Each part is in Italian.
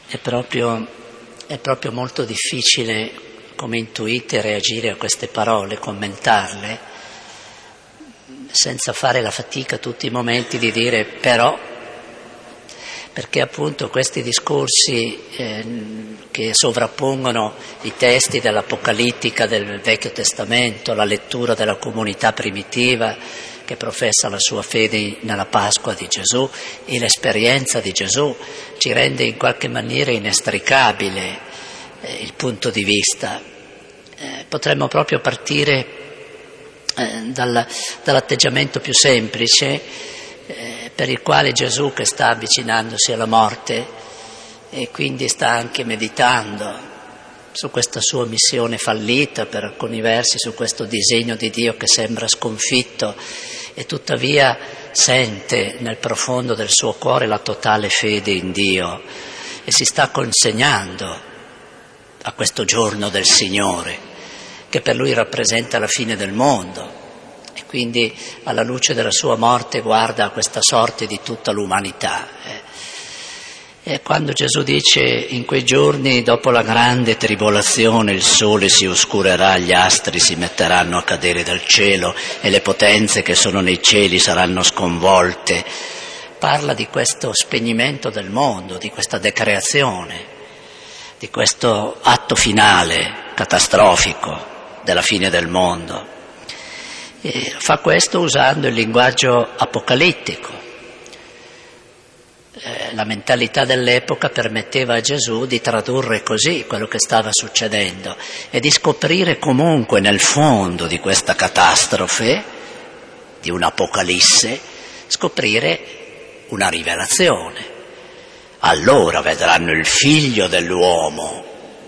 È proprio molto difficile, come intuite, reagire a queste parole, commentarle, senza fare la fatica tutti i momenti di dire però, perché appunto questi discorsi che sovrappongono i testi dell'Apocalittica del Vecchio Testamento, la lettura della comunità primitiva che professa la sua fede nella Pasqua di Gesù e l'esperienza di Gesù, ci rende in qualche maniera inestricabile il punto di vista. Potremmo proprio partire dall'atteggiamento più semplice per il quale Gesù, che sta avvicinandosi alla morte e quindi sta anche meditando su questa sua missione fallita, per alcuni versi su questo disegno di Dio che sembra sconfitto, e tuttavia sente nel profondo del suo cuore la totale fede in Dio e si sta consegnando a questo giorno del Signore, che per lui rappresenta la fine del mondo, e quindi alla luce della sua morte guarda a questa sorte di tutta l'umanità. E quando Gesù dice: in quei giorni dopo la grande tribolazione il sole si oscurerà, gli astri si metteranno a cadere dal cielo e le potenze che sono nei cieli saranno sconvolte, parla di questo spegnimento del mondo, di questa decreazione, di questo atto finale catastrofico della fine del mondo. E fa questo usando il linguaggio apocalittico. La mentalità dell'epoca permetteva a Gesù di tradurre così quello che stava succedendo e di scoprire comunque nel fondo di questa catastrofe, di un'apocalisse, scoprire una rivelazione. Allora vedranno il figlio dell'uomo,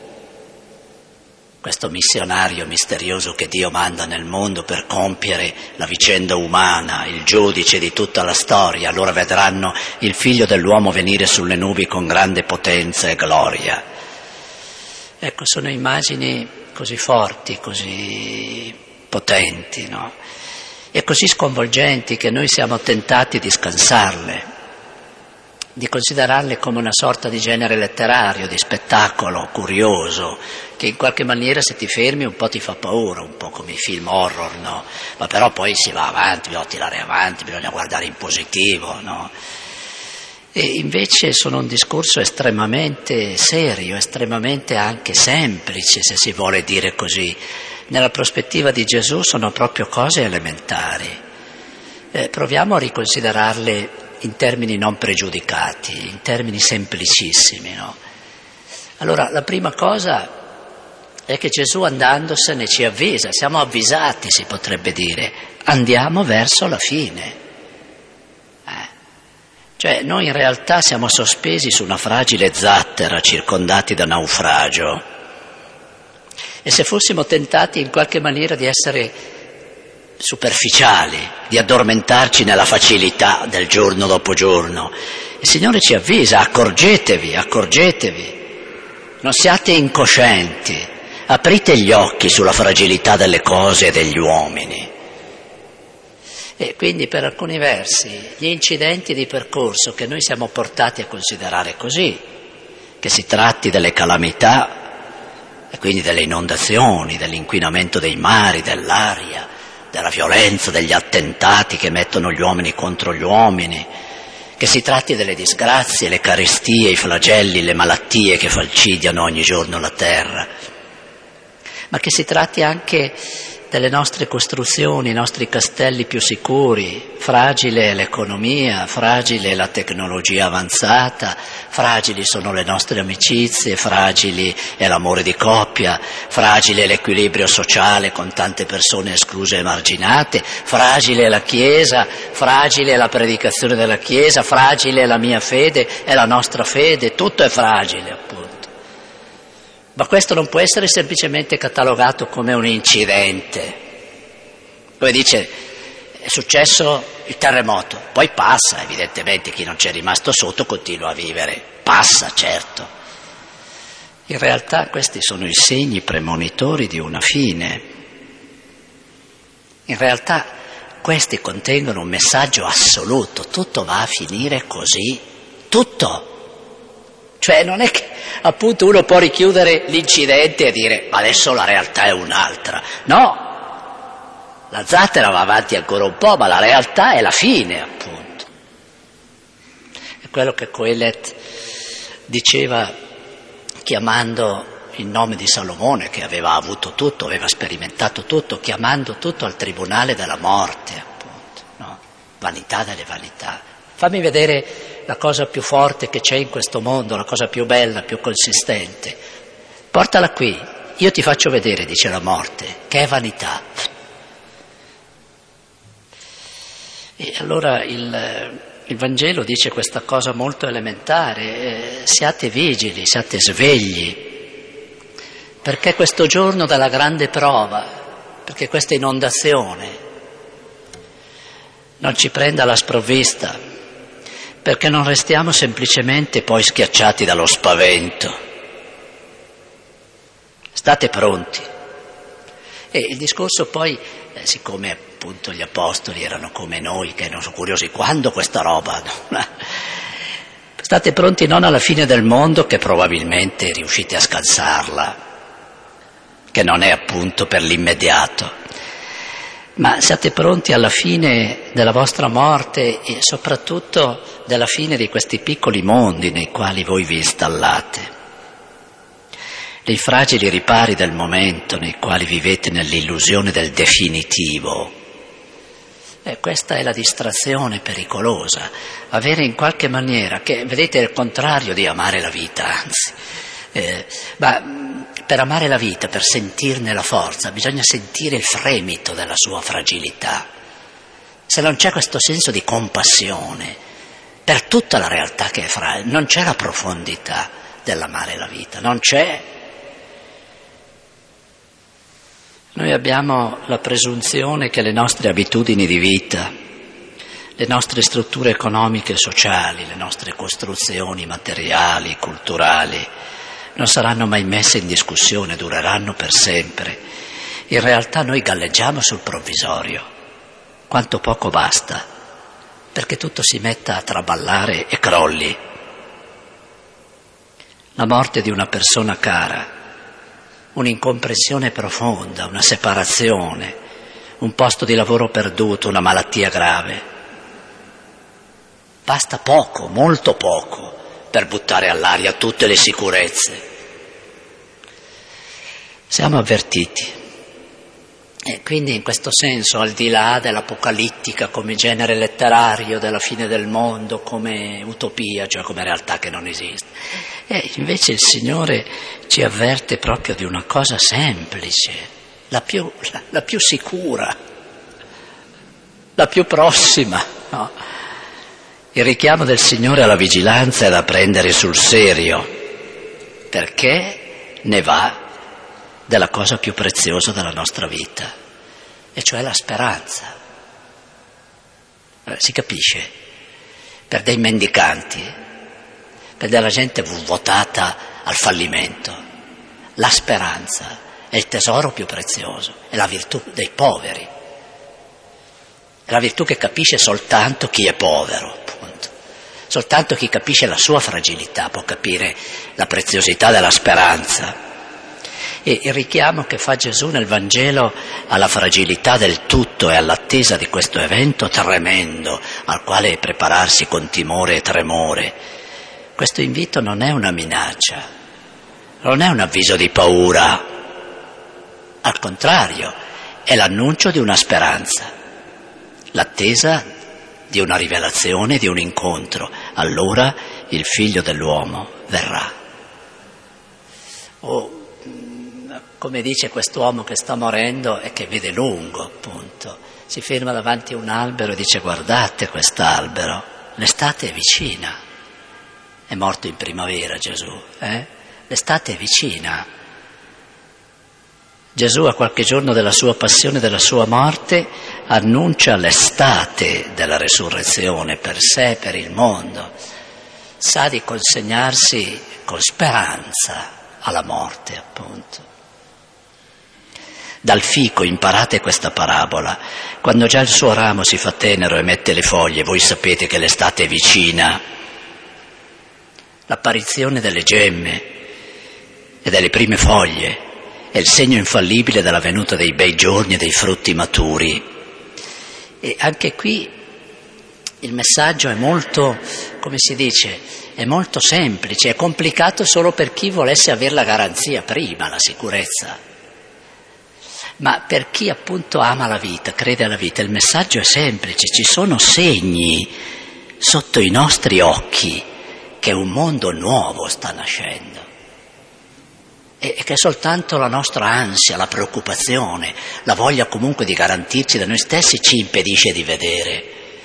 questo missionario misterioso che Dio manda nel mondo per compiere la vicenda umana, il giudice di tutta la storia. Allora vedranno il figlio dell'uomo venire sulle nubi con grande potenza e gloria. Ecco, sono immagini così forti, così potenti, no? E così sconvolgenti che noi siamo tentati di scansarle, di considerarle come una sorta di genere letterario, di spettacolo curioso, che in qualche maniera se ti fermi un po' ti fa paura, un po' come i film horror, no? Ma però poi si va avanti, bisogna tirare avanti, bisogna guardare in positivo, no? E invece sono un discorso estremamente serio, estremamente anche semplice, se si vuole dire così. Nella prospettiva di Gesù sono proprio cose elementari. Proviamo a riconsiderarle in termini non pregiudicati, in termini semplicissimi, no? Allora, la prima cosa è che Gesù andandosene ci avvisa, siamo avvisati, si potrebbe dire, andiamo verso la fine. Cioè, noi in realtà siamo sospesi su una fragile zattera, circondati da naufragio, e se fossimo tentati in qualche maniera di essere superficiali, di addormentarci nella facilità del giorno dopo giorno, il Signore ci avvisa: accorgetevi, non siate incoscienti, aprite gli occhi sulla fragilità delle cose e degli uomini. E quindi per alcuni versi gli incidenti di percorso che noi siamo portati a considerare così, che si tratti delle calamità e quindi delle inondazioni, dell'inquinamento dei mari, dell'aria, della violenza, degli attentati che mettono gli uomini contro gli uomini, che si tratti delle disgrazie, le carestie, i flagelli, le malattie che falcidiano ogni giorno la terra, ma che si tratti anche delle nostre costruzioni, i nostri castelli più sicuri. Fragile è l'economia, fragile è la tecnologia avanzata, fragili sono le nostre amicizie, fragili è l'amore di coppia, fragile è l'equilibrio sociale con tante persone escluse e emarginate, fragile è la Chiesa, fragile è la predicazione della Chiesa, fragile è la mia fede, è la nostra fede, tutto è fragile, appunto. Ma questo non può essere semplicemente catalogato come un incidente. Come dice, è successo il terremoto, poi passa, evidentemente chi non c'è rimasto sotto continua a vivere, passa, certo. In realtà questi sono i segni premonitori di una fine. In realtà questi contengono un messaggio assoluto: tutto va a finire così, tutto. Cioè non è che appunto uno può richiudere l'incidente e dire ma adesso la realtà è un'altra. No, la zattera va avanti ancora un po', ma la realtà è la fine, appunto. È quello che Coelet diceva chiamando il nome di Salomone, che aveva avuto tutto, aveva sperimentato tutto, chiamando tutto al tribunale della morte, appunto, no? Vanità delle vanità. Fammi vedere la cosa più forte che c'è in questo mondo, la cosa più bella, più consistente. Portala qui, io ti faccio vedere, dice la morte, che è vanità. E allora il Vangelo dice questa cosa molto elementare, siate vigili, siate svegli, perché questo giorno della grande prova, perché questa inondazione non ci prenda alla sprovvista, perché non restiamo semplicemente poi schiacciati dallo spavento. State pronti. E il discorso poi, siccome appunto gli apostoli erano come noi, che non sono curiosi, quando questa roba? State pronti non alla fine del mondo, che probabilmente riuscite a scalzarla, che non è appunto per l'immediato, ma siate pronti alla fine della vostra morte e soprattutto della fine di questi piccoli mondi nei quali voi vi installate, dei fragili ripari del momento nei quali vivete nell'illusione del definitivo. Questa è la distrazione pericolosa, avere in qualche maniera, che vedete è il contrario di amare la vita, anzi, ma per amare la vita, per sentirne la forza, bisogna sentire il fremito della sua fragilità. Se non c'è questo senso di compassione per tutta la realtà che è fragile, non c'è la profondità dell'amare la vita, non c'è. Noi abbiamo la presunzione che le nostre abitudini di vita, le nostre strutture economiche e sociali, le nostre costruzioni materiali, culturali, non saranno mai messe in discussione, dureranno per sempre. In realtà noi galleggiamo sul provvisorio, quanto poco basta, perché tutto si metta a traballare e crolli. La morte di una persona cara, un'incomprensione profonda, una separazione, un posto di lavoro perduto, una malattia grave. Basta poco, molto poco, per buttare all'aria tutte le sicurezze. Siamo avvertiti. E quindi in questo senso, al di là dell'apocalittica come genere letterario, della fine del mondo come utopia, cioè come realtà che non esiste, invece il Signore ci avverte proprio di una cosa semplice, la più sicura, la più prossima, no? Il richiamo del Signore alla vigilanza è da prendere sul serio, perché ne va della cosa più preziosa della nostra vita, e cioè la speranza. Si capisce? Per dei mendicanti, per della gente votata al fallimento, la speranza è il tesoro più prezioso, è la virtù dei poveri, è la virtù che capisce soltanto chi è povero. Soltanto chi capisce la sua fragilità può capire la preziosità della speranza. E il richiamo che fa Gesù nel Vangelo alla fragilità del tutto e all'attesa di questo evento tremendo al quale prepararsi con timore e tremore, questo invito non è una minaccia, non è un avviso di paura, al contrario, è l'annuncio di una speranza, l'attesa di una rivelazione, di un incontro. Allora il Figlio dell'uomo verrà. Come dice quest'uomo che sta morendo e che vede lungo, appunto, si ferma davanti a un albero e dice: guardate quest'albero, l'estate è vicina. È morto in primavera Gesù, l'estate è vicina. Gesù a qualche giorno della sua passione e della sua morte annuncia l'estate della resurrezione per sé, per il mondo. Sa di consegnarsi con speranza alla morte, appunto. Dal fico imparate questa parabola. Quando già il suo ramo si fa tenero e mette le foglie, voi sapete che l'estate è vicina. l'apparizione delle gemme e delle prime foglie è il segno infallibile della venuta dei bei giorni e dei frutti maturi. E anche qui il messaggio è molto, come si dice, è molto semplice, è complicato solo per chi volesse avere la garanzia prima, la sicurezza. Ma per chi appunto ama la vita, crede alla vita, il messaggio è semplice, ci sono segni sotto i nostri occhi che un mondo nuovo sta nascendo e che soltanto la nostra ansia, la preoccupazione, la voglia comunque di garantirci da noi stessi ci impedisce di vedere.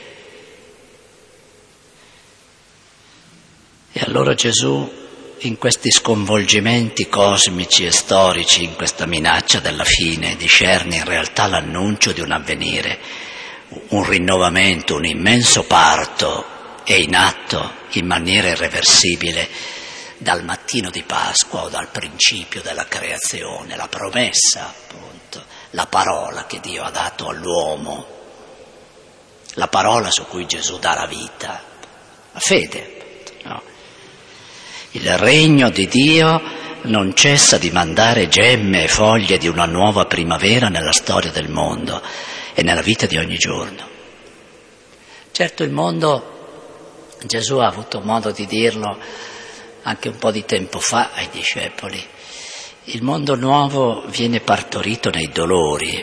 E allora Gesù, in questi sconvolgimenti cosmici e storici, in questa minaccia della fine, discerne in realtà l'annuncio di un avvenire, un rinnovamento, un immenso parto è in atto in maniera irreversibile dal mattino di Pasqua o dal principio della creazione, la promessa appunto, la parola che Dio ha dato all'uomo, la parola su cui Gesù dà la vita, la fede, no? Il regno di Dio non cessa di mandare gemme e foglie di una nuova primavera nella storia del mondo e nella vita di ogni giorno. Certo il mondo, Gesù ha avuto modo di dirlo anche un po' di tempo fa ai discepoli, il mondo nuovo viene partorito nei dolori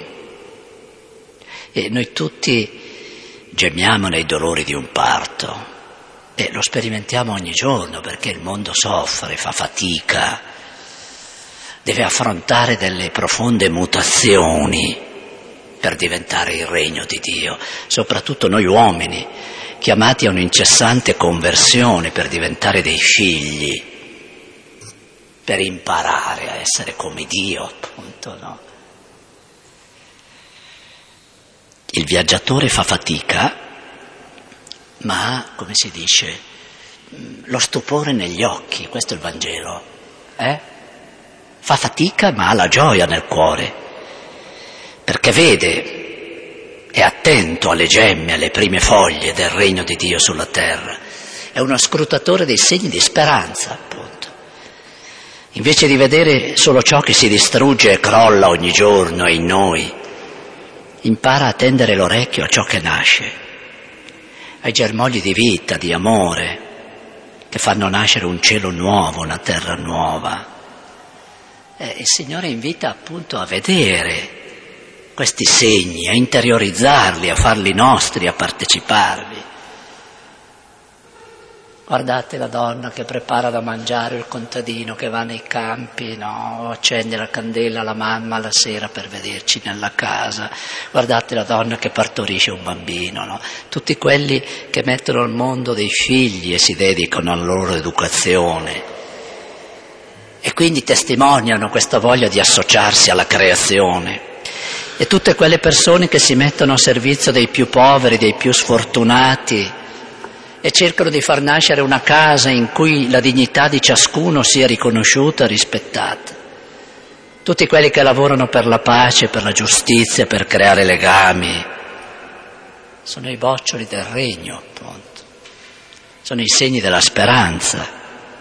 e noi tutti gemiamo nei dolori di un parto e lo sperimentiamo ogni giorno perché il mondo soffre, fa fatica, deve affrontare delle profonde mutazioni per diventare il regno di Dio, soprattutto noi uomini, chiamati a un'incessante conversione per diventare dei figli, per imparare a essere come Dio, appunto, no? Il viaggiatore fa fatica, ma ha, come si dice, lo stupore negli occhi, questo è il Vangelo, Fa fatica, ma ha la gioia nel cuore, perché vede, è attento alle gemme, alle prime foglie del regno di Dio sulla terra. È uno scrutatore dei segni di speranza, appunto. Invece di vedere solo ciò che si distrugge e crolla ogni giorno in noi, impara a tendere l'orecchio a ciò che nasce, ai germogli di vita, di amore, che fanno nascere un cielo nuovo, una terra nuova. Il Signore invita appunto a vedere questi segni, a interiorizzarli, a farli nostri, a parteciparvi. Guardate la donna che prepara da mangiare, il contadino che va nei campi, no? Accende la candela alla mamma la sera per vederci nella casa. Guardate la donna che partorisce un bambino, no? Tutti quelli che mettono al mondo dei figli e si dedicano alla loro educazione. E quindi testimoniano questa voglia di associarsi alla creazione. E tutte quelle persone che si mettono a servizio dei più poveri, dei più sfortunati e cercano di far nascere una casa in cui la dignità di ciascuno sia riconosciuta e rispettata. Tutti quelli che lavorano per la pace, per la giustizia, per creare legami, sono i boccioli del regno, appunto. Sono i segni della speranza.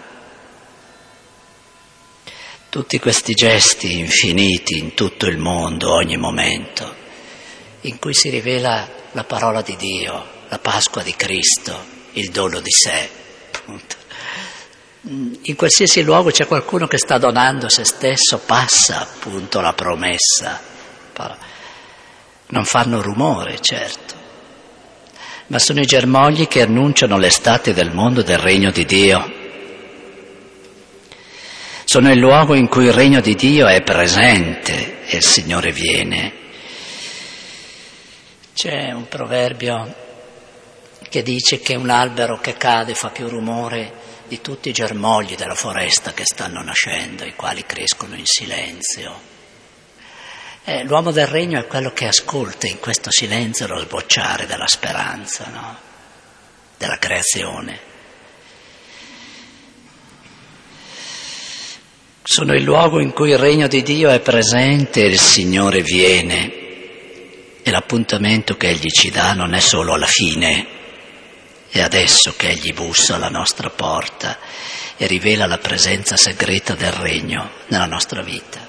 Tutti questi gesti infiniti in tutto il mondo, ogni momento, in cui si rivela la parola di Dio, la Pasqua di Cristo, il dono di sé, appunto. In qualsiasi luogo c'è qualcuno che sta donando se stesso, passa appunto la promessa. Non fanno rumore, certo, ma sono i germogli che annunciano l'estate del mondo e del regno di Dio. Sono il luogo in cui il regno di Dio è presente e il Signore viene. C'è un proverbio che dice che un albero che cade fa più rumore di tutti i germogli della foresta che stanno nascendo, i quali crescono in silenzio. L'uomo del regno è quello che ascolta in questo silenzio lo sbocciare della speranza, no? Della creazione. Sono il luogo in cui il regno di Dio è presente e il Signore viene. E l'appuntamento che Egli ci dà non è solo alla fine, È adesso che Egli bussa alla nostra porta e rivela la presenza segreta del Regno nella nostra vita.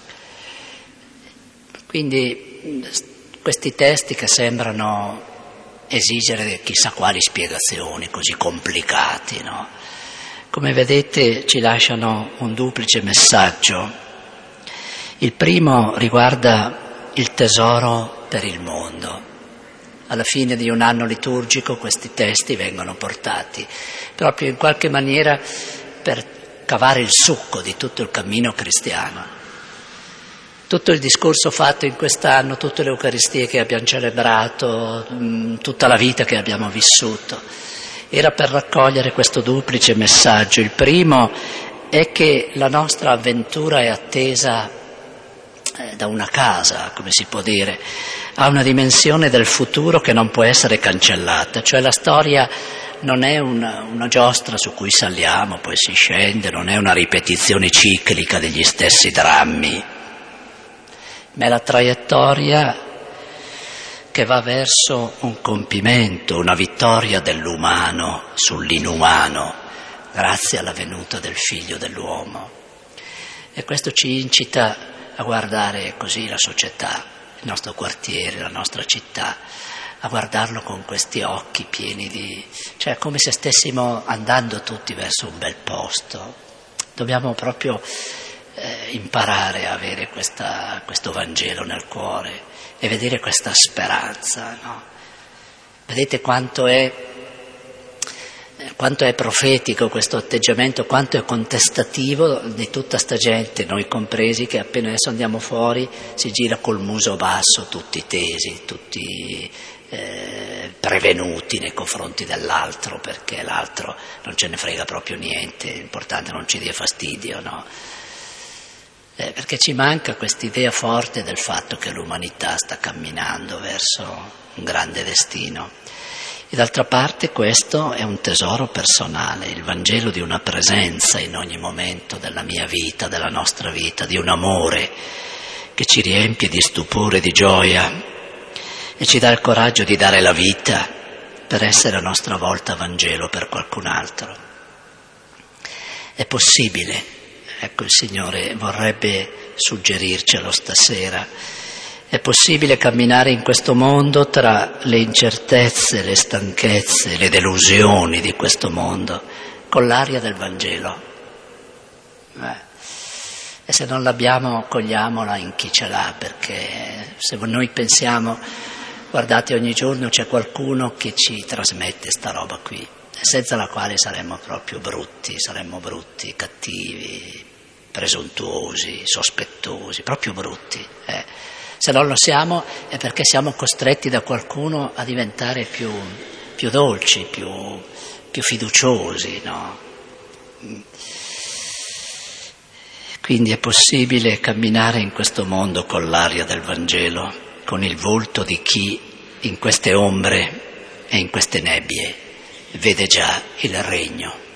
Quindi questi testi che sembrano esigere chissà quali spiegazioni così complicati, no? Come vedete ci lasciano un duplice messaggio. Il primo riguarda il tesoro per il mondo. Alla fine di un anno liturgico questi testi vengono portati proprio in qualche maniera per cavare il succo di tutto il cammino cristiano. Tutto il discorso fatto in quest'anno, tutte le Eucaristie che abbiamo celebrato, tutta la vita che abbiamo vissuto, era per raccogliere questo duplice messaggio. Il primo è che la nostra avventura è attesa da una casa, come si può dire, ha una dimensione del futuro che non può essere cancellata, cioè la storia non è una giostra su cui saliamo, poi si scende, non è una ripetizione ciclica degli stessi drammi, ma è la traiettoria che va verso un compimento, una vittoria dell'umano sull'inumano, grazie alla venuta del Figlio dell'uomo. E questo ci incita a guardare così la società, il nostro quartiere, la nostra città, a guardarlo con questi occhi pieni di... cioè come se stessimo andando tutti verso un bel posto. Dobbiamo proprio imparare a avere questo Vangelo nel cuore e vedere questa speranza, no? Vedete quanto è profetico questo atteggiamento, quanto è contestativo di tutta sta gente, noi compresi, che appena adesso andiamo fuori si gira col muso basso, tutti tesi, tutti prevenuti nei confronti dell'altro, perché l'altro non ce ne frega proprio niente, l'importante non ci dia fastidio, no? Perché ci manca quest'idea forte del fatto che l'umanità sta camminando verso un grande destino. E d'altra parte questo è un tesoro personale, il Vangelo di una presenza in ogni momento della mia vita, della nostra vita, di un amore che ci riempie di stupore e di gioia e ci dà il coraggio di dare la vita per essere a nostra volta Vangelo per qualcun altro. È possibile. Ecco, il Signore vorrebbe suggerircelo stasera. È possibile camminare in questo mondo tra le incertezze, le stanchezze, le delusioni di questo mondo, con l'aria del Vangelo. E se non l'abbiamo, cogliamola in chi ce l'ha, perché se noi pensiamo, guardate, ogni giorno c'è qualcuno che ci trasmette sta roba qui, senza la quale saremmo proprio brutti, cattivi, presuntuosi, sospettosi, proprio brutti. Se non lo siamo è perché siamo costretti da qualcuno a diventare più dolci, più fiduciosi, no? Quindi è possibile camminare in questo mondo con l'aria del Vangelo, con il volto di chi in queste ombre e in queste nebbie vede già il Regno.